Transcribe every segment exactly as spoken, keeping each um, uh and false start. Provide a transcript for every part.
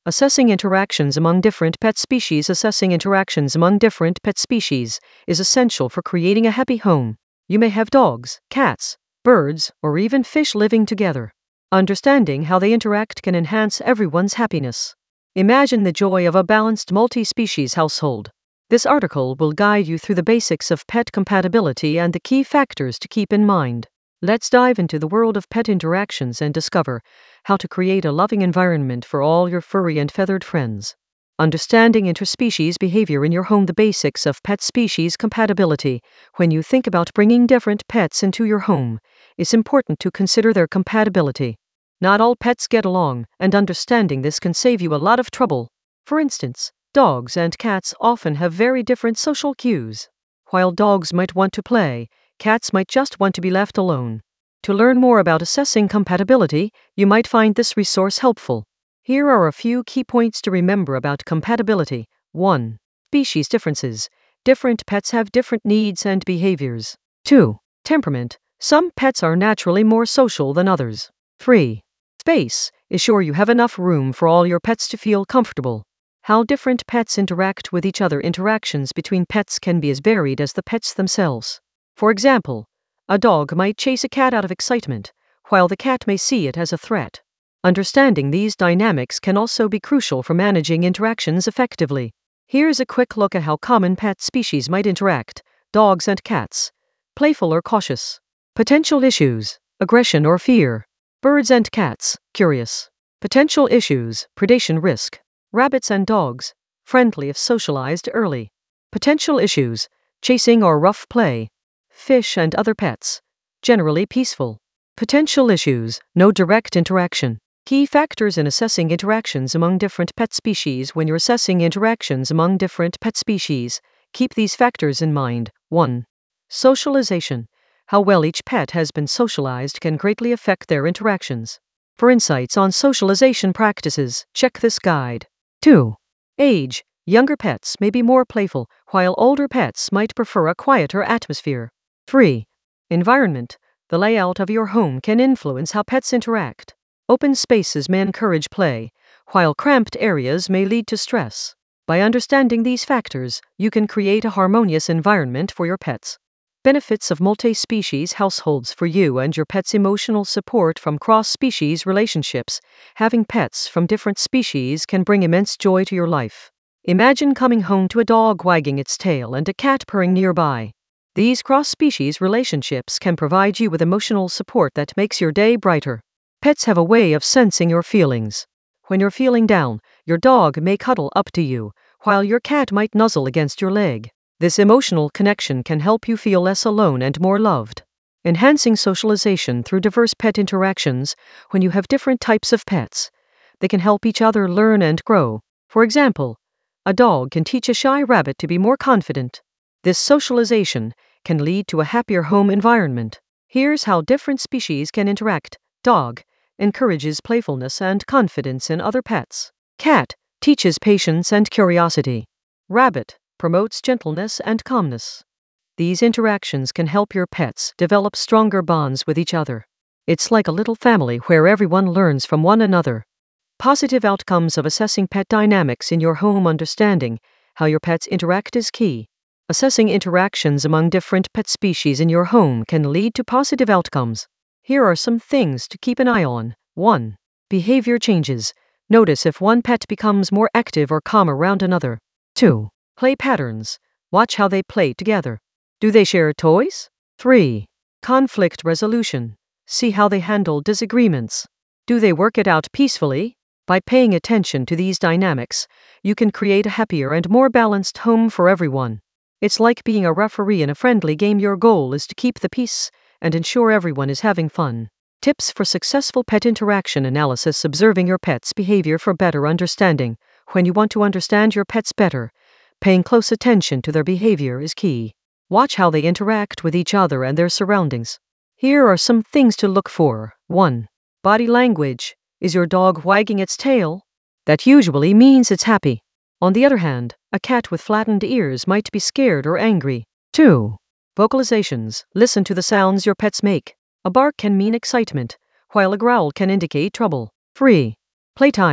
Assessing interactions among different pet species. Assessing interactions among different pet species is essential for creating a happy home. You may have dogs, cats, birds, or even fish living together. Understanding how they interact can enhance everyone's happiness. Imagine the joy of a balanced multi-species household. This article will guide you through the basics of pet compatibility and the key factors to keep in mind. Let's dive into the world of pet interactions and discover how to create a loving environment for all your furry and feathered friends. Understanding interspecies behavior in your home. The basics of pet species compatibility. When you think about bringing different pets into your home, it's important to consider their compatibility. Not all pets get along, and understanding this can save you a lot of trouble. For instance, dogs and cats often have very different social cues. While dogs might want to play, cats might just want to be left alone. To learn more about assessing compatibility, you might find this resource helpful. Here are a few key points to remember about compatibility. one. Species differences. Different pets have different needs and behaviors. two. Temperament. Some pets are naturally more social than others. three. Space. Ensure you have enough room for all your pets to feel comfortable. How different pets interact with each other. Interactions between pets can be as varied as the pets themselves. For example, a dog might chase a cat out of excitement, while the cat may see it as a threat. Understanding these dynamics can also be crucial for managing interactions effectively. Here's a quick look at how common pet species might interact. Dogs and cats. Playful or cautious. Potential issues. Aggression or fear. Birds and cats. Curious. Potential issues. Predation risk. Rabbits and dogs. Friendly if socialized early. Potential issues. Chasing or rough play. Fish and other pets. Generally peaceful. Potential issues. No direct interaction. Key factors in assessing interactions among different pet species. When you're assessing interactions among different pet species, keep these factors in mind. one. Socialization. How well each pet has been socialized can greatly affect their interactions. For insights on socialization practices, check this guide. two. Age. Younger pets may be more playful, while older pets might prefer a quieter atmosphere. three. Environment. The layout of your home can influence how pets interact. Open spaces may encourage play, while cramped areas may lead to stress. By understanding these factors, you can create a harmonious environment for your pets. Benefits of multi-species households. For you and your pets. Emotional support from cross-species relationships. Having pets from different species can bring immense joy to your life. Imagine coming home to a dog wagging its tail and a cat purring nearby. These cross-species relationships can provide you with emotional support that makes your day brighter. Pets have a way of sensing your feelings. When you're feeling down, your dog may cuddle up to you, while your cat might nuzzle against your leg. This emotional connection can help you feel less alone and more loved. Enhancing socialization through diverse pet interactions. When you have different types of pets, they can help each other learn and grow. For example, a dog can teach a shy rabbit to be more confident. This socialization can lead to a happier home environment. Here's how different species can interact. Dog encourages playfulness and confidence in other pets. Cat teaches patience and curiosity. Rabbit promotes gentleness and calmness. These interactions can help your pets develop stronger bonds with each other. It's like a little family where everyone learns from one another. Positive outcomes of assessing pet dynamics in your home. Understanding how your pets interact is key. Assessing interactions among different pet species in your home can lead to positive outcomes. Here are some things to keep an eye on. one. Behavior changes. Notice if one pet becomes more active or calm around another. two. Play patterns. Watch how they play together. Do they share toys? three. Conflict resolution. See how they handle disagreements. Do they work it out peacefully? By paying attention to these dynamics, you can create a happier and more balanced home for everyone. It's like being a referee in a friendly game. Your goal is to keep the peace and ensure everyone is having fun. Tips for successful pet interaction analysis. Observing your pet's behavior for better understanding. When you want to understand your pets better, paying close attention to their behavior is key. Watch how they interact with each other and their surroundings. Here are some things to look for. one. Body language. Is your dog wagging its tail? That usually means it's happy. On the other hand, a cat with flattened ears might be scared or angry. two. Vocalizations. Listen to the sounds your pets make. A bark can mean excitement, while a growl can indicate trouble. three. Playtime.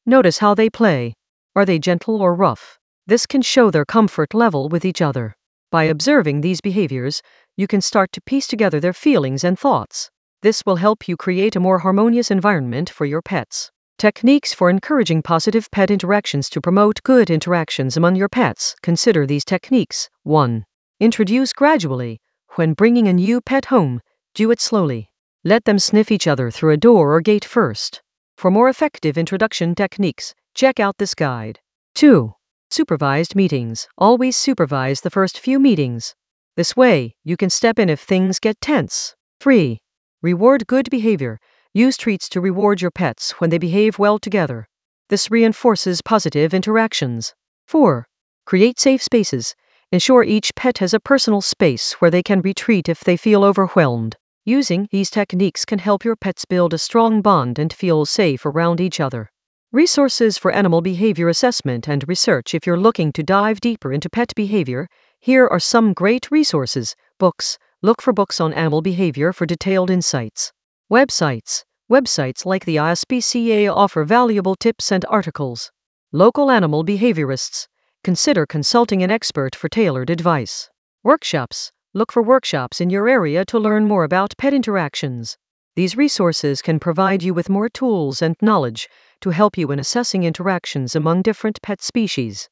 Notice how they play. Are they gentle or rough? This can show their comfort level with each other. By observing these behaviors, you can start to piece together their feelings and thoughts. This will help you create a more harmonious environment for your pets. Techniques for encouraging positive pet interactions. To promote good interactions among your pets, consider these techniques. one. Introduce gradually. When bringing a new pet home, do it slowly. Let them sniff each other through a door or gate first. For more effective introduction techniques, check out this guide. two. Supervised meetings. Always supervise the first few meetings. This way, you can step in if things get tense. three. Reward good behavior. Use treats to reward your pets when they behave well together. This reinforces positive interactions. four. Create safe spaces. Ensure each pet has a personal space where they can retreat if they feel overwhelmed. Using these techniques can help your pets build a strong bond and feel safe around each other. Resources for animal behavior assessment and research. If you're looking to dive deeper into pet behavior, here are some great resources. Books. Look for books on animal behavior for detailed insights. Websites. Websites like the I S P C A offer valuable tips and articles. Local animal behaviorists. Consider consulting an expert for tailored advice. Workshops. Look for workshops in your area to learn more about pet interactions. These resources can provide you with more tools and knowledge to help you in assessing interactions among different pet species.